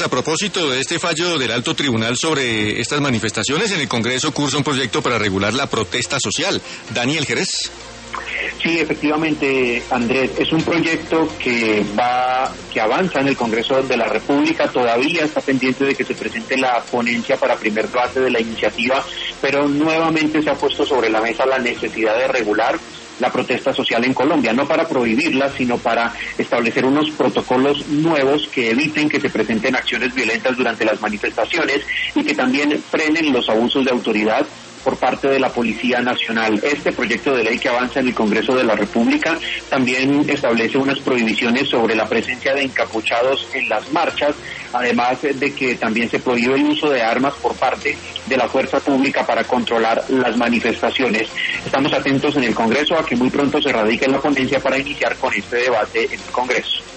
A propósito de este fallo del Alto Tribunal sobre estas manifestaciones, en el Congreso cursa un proyecto para regular la protesta social. Daniel Jerez. Sí, efectivamente, Andrés, es un proyecto que avanza en el Congreso de la República. Todavía está pendiente de que se presente la ponencia para primer debate de la iniciativa, pero nuevamente se ha puesto sobre la mesa la necesidad de regular la protesta social en Colombia, no para prohibirla, sino para establecer unos protocolos nuevos que eviten que se presenten acciones violentas durante las manifestaciones y que también frenen los abusos de autoridad por parte de la Policía Nacional. Este proyecto de ley que avanza en el Congreso de la República también establece unas prohibiciones sobre la presencia de encapuchados en las marchas, además de que también se prohíbe el uso de armas por parte de la fuerza pública para controlar las manifestaciones. Estamos atentos en el Congreso a que muy pronto se radique la ponencia para iniciar con este debate en el Congreso.